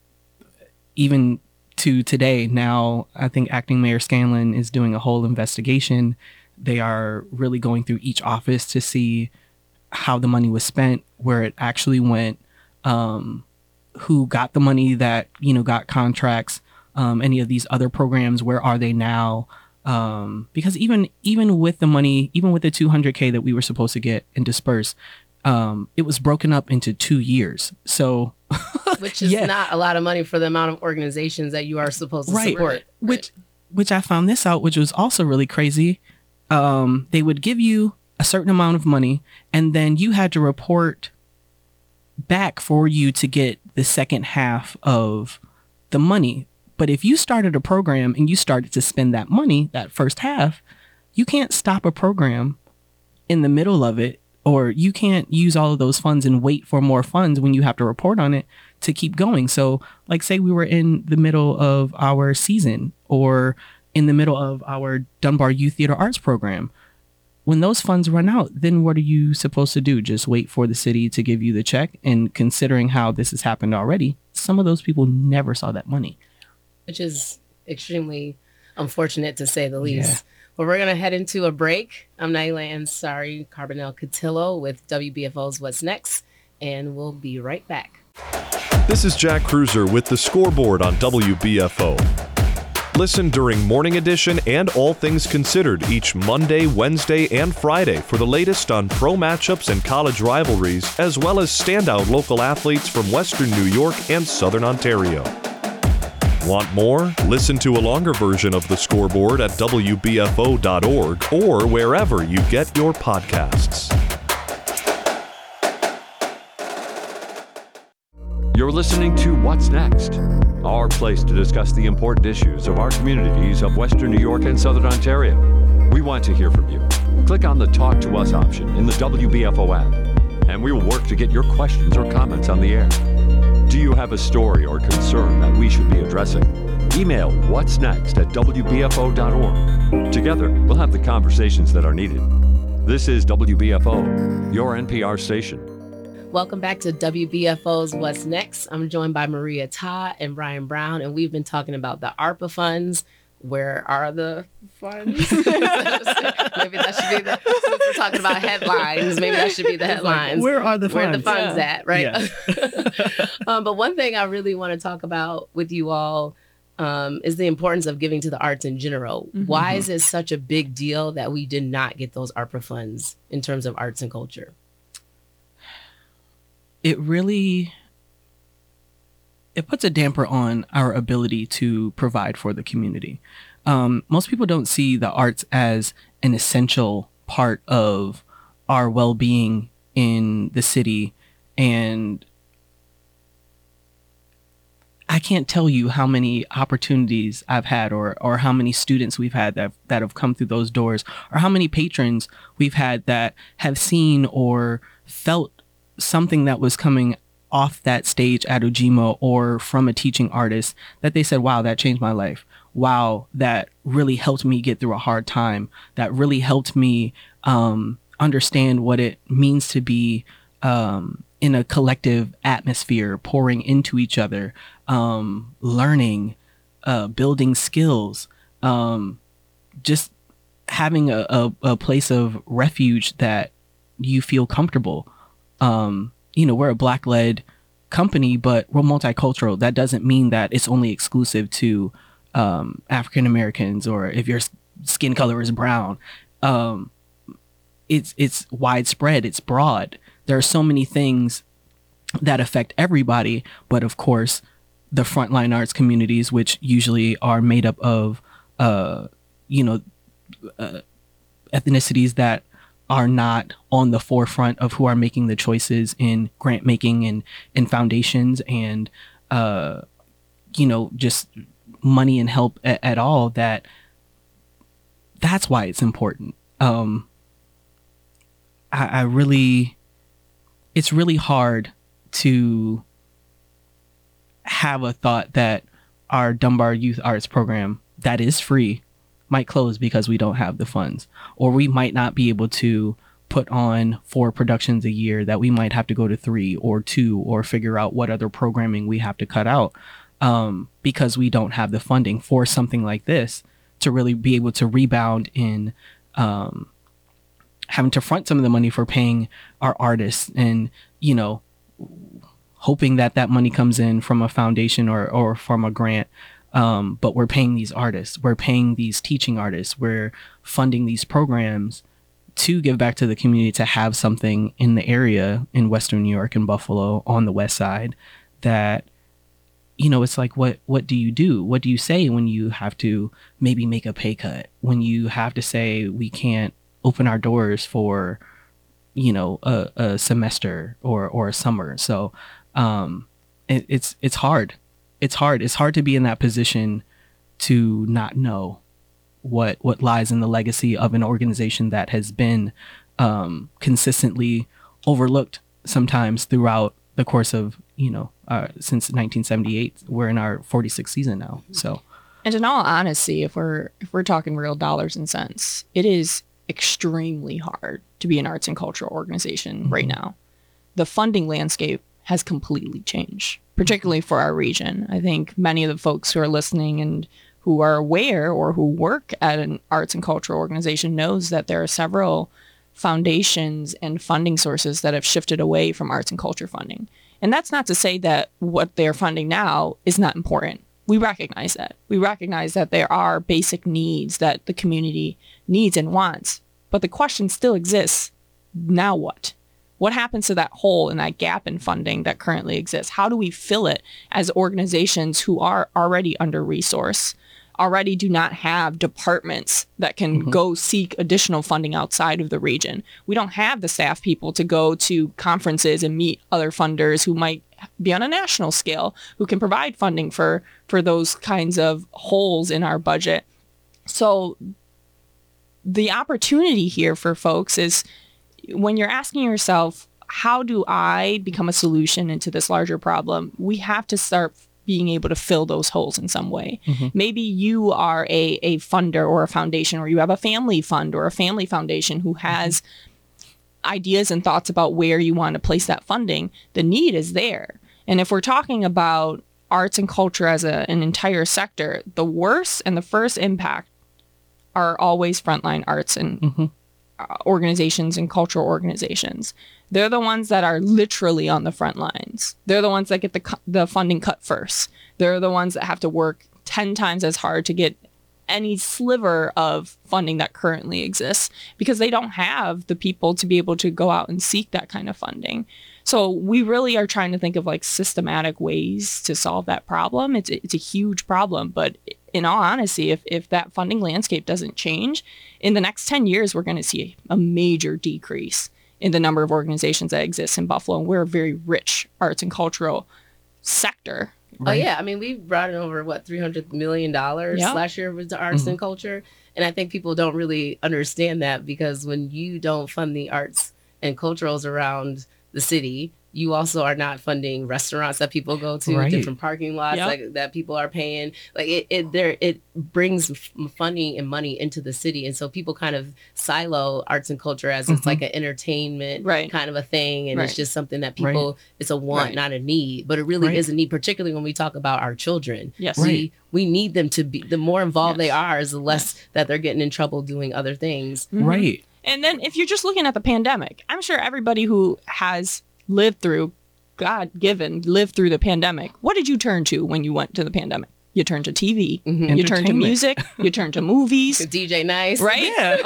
even to today, now I think Acting Mayor Scanlon is doing a whole investigation. They are really going through each office to see how the money was spent, where it actually went, um, who got the money that, you know, got contracts, um, any of these other programs, where are they now? Um, because even even with the money, even with the two hundred K that we were supposed to get and disperse, um, it was broken up into two years. So Which is Yeah. not a lot of money for the amount of organizations that you are supposed to Right. support. Which, which I found this out, which was also really crazy. Um, they would give you a certain amount of money, and then you had to report back for you to get the second half of the money. But if you started a program and you started to spend that money, that first half, you can't stop a program in the middle of it, or you can't use all of those funds and wait for more funds when you have to report on it to keep going. So like, say we were in the middle of our season or in the middle of our Dunbar Youth Theater Arts program. When those funds run out, then what are you supposed to do? Just wait for the city to give you the check? And considering how this has happened already, some of those people never saw that money. Which is extremely unfortunate to say the least. Yeah. But we're going to head into a break. I'm Naila Ansari Carbonell Cotillo with W B F O's What's Next, and we'll be right back. This is Jack Cruiser with the scoreboard on W B F O. Listen during Morning Edition and All Things Considered each Monday, Wednesday, and Friday for the latest on pro matchups and college rivalries, as well as standout local athletes from Western New York and Southern Ontario. Want more? Listen to a longer version of the scoreboard at W B F O dot org or wherever you get your podcasts. You're listening to What's Next, our place to discuss the important issues of our communities of Western New York and Southern Ontario. We want to hear from you. Click on the Talk to Us option in the W B F O app, and we will work to get your questions or comments on the air. Do you have a story or concern that we should be addressing? Email what's next at W B F O dot org. Together, we'll have the conversations that are needed. This is W B F O, your N P R station. Welcome back to W B F O's What's Next. I'm joined by Maria Todd and Brian Brown, and we've been talking about the ARPA funds, where are the funds? Maybe that should be the, since we're talking about headlines, maybe that should be the headlines. Like, where are the funds? Where are the funds yeah. at, right? Yeah. um, but one thing I really want to talk about with you all um, is the importance of giving to the arts in general. Mm-hmm. Why is it such a big deal that we did not get those ARPA funds in terms of arts and culture? It really, it puts a damper on our ability to provide for the community. Um, most people don't see the arts as an essential part of our well-being in the city. And I can't tell you how many opportunities I've had or or how many students we've had that, that have come through those doors, or how many patrons we've had that have seen or felt something that was coming off that stage at Ujima or from a teaching artist that they said, wow, that changed my life. Wow, that really helped me get through a hard time. That really helped me um, understand what it means to be um, in a collective atmosphere, pouring into each other, um, learning, uh, building skills, um, just having a, a, a place of refuge that you feel comfortable. Um, you know, we're a Black-led company, but we're multicultural. That doesn't mean that it's only exclusive to um, African Americans, or if your skin color is brown. Um, it's it's widespread. It's broad. There are so many things that affect everybody, but of course, the frontline arts communities, which usually are made up of, uh, you know, uh, ethnicities that are not on the forefront of who are making the choices in grant making and in foundations and, uh, you know, just money and help at, at all, that that's why it's important. Um, I, I really, it's really hard to have a thought that our Dunbar Youth Arts Program that is free might close because we don't have the funds, or we might not be able to put on four productions a year, that we might have to go to three or two, or figure out what other programming we have to cut out um, because we don't have the funding for something like this to really be able to rebound in um, having to front some of the money for paying our artists, and, you know, hoping that that money comes in from a foundation or, or from a grant. Um, but we're paying these artists, we're paying these teaching artists, we're funding these programs to give back to the community, to have something in the area in Western New York and Buffalo on the West Side that, you know, it's like, what, what do you do? What do you say when you have to maybe make a pay cut, when you have to say we can't open our doors for, you know, a, a semester or, or a summer? So um, it, it's, it's hard. It's hard. It's hard to be in that position to not know what what lies in the legacy of an organization that has been um, consistently overlooked sometimes throughout the course of, you know, uh, since nineteen seventy-eight. We're in our forty-sixth season now. So, and in all honesty, if we're if we're talking real dollars and cents, it is extremely hard to be an arts and cultural organization mm-hmm. right now. The funding landscape has completely changed, particularly for our region. I think many of the folks who are listening and who are aware or who work at an arts and cultural organization knows that there are several foundations and funding sources that have shifted away from arts and culture funding. And that's not to say that what they're funding now is not important. We recognize that. We recognize that there are basic needs that the community needs and wants. But the question still exists. Now what? What happens to that hole and that gap in funding that currently exists? How do we fill it as organizations who are already under-resourced, already do not have departments that can mm-hmm. go seek additional funding outside of the region? We don't have the staff people to go to conferences and meet other funders who might be on a national scale, who can provide funding for, for those kinds of holes in our budget. So the opportunity here for folks is, when you're asking yourself, how do I become a solution into this larger problem? We have to start being able to fill those holes in some way. Mm-hmm. Maybe you are a, a funder or a foundation, or you have a family fund or a family foundation who has mm-hmm. ideas and thoughts about where you want to place that funding. The need is there. And if we're talking about arts and culture as a, an entire sector, the worst and the first impact are always frontline arts and Mm-hmm. uh, organizations and cultural organizations. They're the ones that are literally on the front lines. They're the ones that get the cu- the funding cut first. They're the ones that have to work ten times as hard to get any sliver of funding that currently exists because they don't have the people to be able to go out and seek that kind of funding. So we really are trying to think of like systematic ways to solve that problem. It's it's a huge problem, but in all honesty, if, if that funding landscape doesn't change, in the next ten years, we're going to see a major decrease in the number of organizations that exist in Buffalo. And we're a very rich arts and cultural sector. Oh yeah, I mean we brought in over what three hundred million dollars Yeah. last year with the arts Mhm. and culture, and I think people don't really understand that because when you don't fund the arts and culturals around the city, you also are not funding restaurants that people go to, Right. different parking lots Yep. like that people are paying. Like it, it there it brings f- funding and money into the city, and so people kind of silo arts and culture as it's Mhm. like an entertainment Right. kind of a thing, and it's Right. just something that Right. people it's a want, Right. not a need, but it really Right. is a need, particularly when we talk about our children. Yes. We Right. we need them to be the more involved they Yes. are, is the less that they're getting in trouble doing other things. Mhm. Right. And then if you're just looking at the pandemic, I'm sure everybody who has lived through, God given, lived through the pandemic, what did you turn to when you went to the pandemic? You turned to T V, Mhm. you turned to Entertainment. music, you turned to movies, D J Nice, right? Yeah.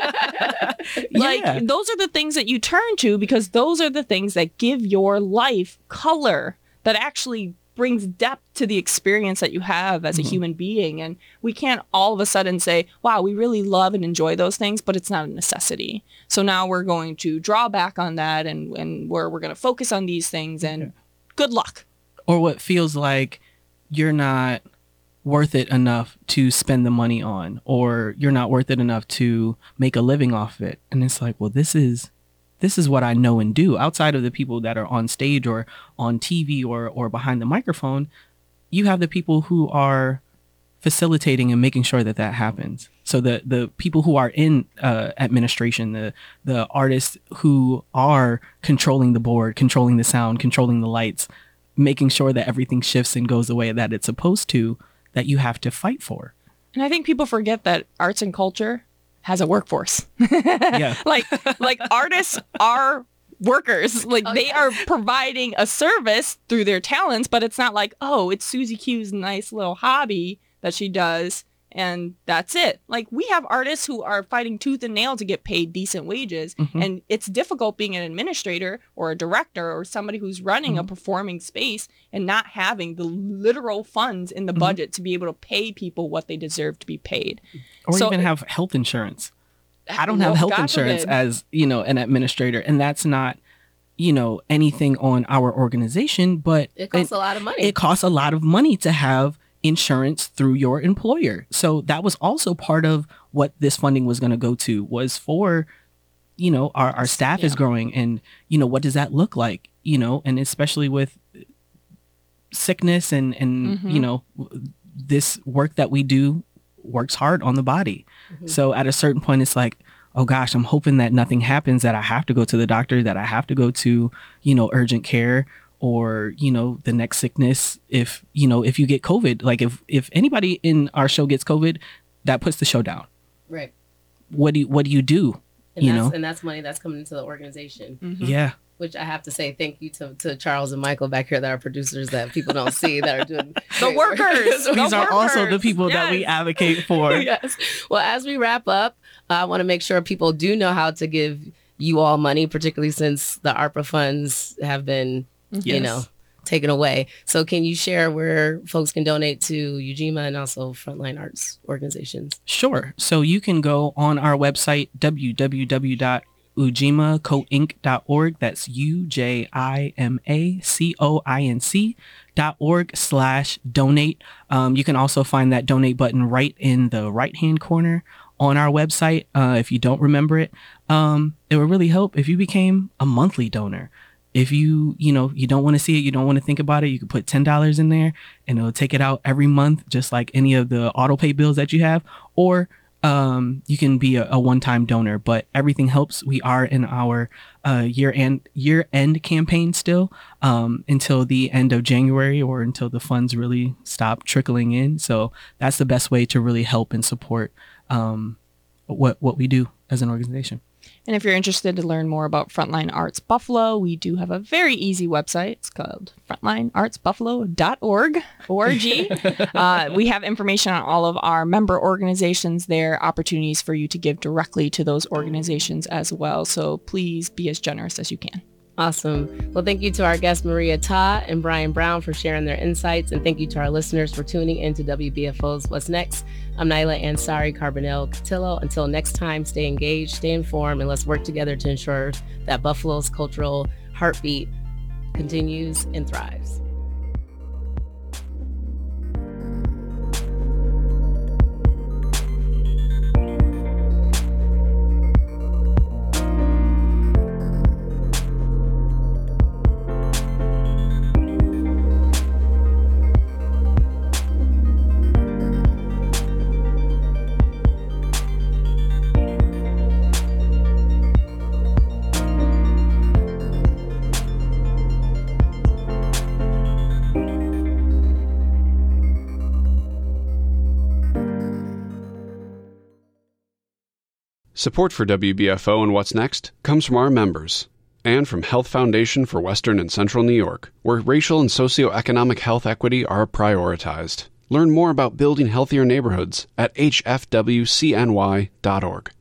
Okay. Like Yeah. those are the things that you turn to because those are the things that give your life color, that actually brings depth to the experience that you have as a Mhm. human being. And we can't all of a sudden say, wow, we really love and enjoy those things, but it's not a necessity. So now we're going to draw back on that and, and where we're going to focus on these things and good luck. Or what feels like you're not worth it enough to spend the money on, or you're not worth it enough to make a living off of it. And it's like, well, this is this is what I know and do. Outside of the people that are on stage or on T V or or behind the microphone, you have the people who are facilitating and making sure that that happens. So the the people who are in uh, administration, the the artists who are controlling the board, controlling the sound, controlling the lights, making sure that everything shifts and goes the way that it's supposed to, that you have to fight for. And I think people forget that arts and culture has a workforce. Yeah. like like artists are workers. Like Oh, they yes. are providing a service through their talents, but it's not like, oh, it's Susie Q's nice little hobby that she does and that's it. Like we have artists who are fighting tooth and nail to get paid decent wages, Mhm. and it's difficult being an administrator or a director or somebody who's running a performing space and not having the literal funds in the Mhm. budget to be able to pay people what they deserve to be paid. Or So- even have health insurance. I don't No, have health God insurance forbid. as, you know, an administrator, and that's not, you know, anything on our organization, but It costs a lot of money. It costs a lot of money to have insurance through your employer. So that was also part of what this funding was going to go to, was for, you know, our, our staff is growing, and, you know, what does that look like, you know, and especially with sickness and, and, Mhm. you know, this work that we do works hard on the body. Mm-hmm. So at a certain point, it's like, oh gosh, I'm hoping that nothing happens, that I have to go to the doctor, that I have to go to, you know, urgent care, or, you know, the next sickness. If, you know, if you get COVID, like if, if anybody in our show gets COVID, that puts the show down. Right. What do you, what do you do? And you that's, know? and that's money that's coming into the organization. Yeah. Which I have to say thank you to, to Charles and Michael back here that are producers that people don't see that are doing The great work. workers. These The are also the workers. people that we Yes. advocate for. Yes. Well, as we wrap up, I want to make sure people do know how to give you all money, particularly since the ARPA funds have been, you Yes. know, taken away. So can you share where folks can donate to UJIMA and also Frontline Arts organizations? Sure. So you can go on our website, w w w dot ujima co inc dot org. That's U J I M A C O I N C dot org slash donate. Um, you can also find that donate button right in the right-hand corner on our website. Uh, if you don't remember it, um, it would really help if you became a monthly donor. If you, you know, you don't want to see it, you don't want to think about it, you can put ten dollars in there and it'll take it out every month, just like any of the auto pay bills that you have. Or Um, you can be a, a one-time donor, but everything helps. We are in our uh, year-end year-end campaign still um, until the end of January or until the funds really stop trickling in. So that's the best way to really help and support um, what what we do as an organization. And if you're interested to learn more about Frontline Arts Buffalo, we do have a very easy website. It's called frontline arts buffalo dot org. O R G. uh, we have information on all of our member organizations there, opportunities for you to give directly to those organizations as well. So please be as generous as you can. Awesome. Well, thank you to our guests, Maria Ta and Brian Brown, for sharing their insights. And thank you to our listeners for tuning into W B F O's What's Next. I'm Nyla Ansari Carbonell Cotillo. Until next time, stay engaged, stay informed, and let's work together to ensure that Buffalo's cultural heartbeat continues and thrives. Support for W B F O and What's Next comes from our members and from Health Foundation for Western and Central New York, where racial and socioeconomic health equity are prioritized. Learn more about building healthier neighborhoods at h f w c n y dot org.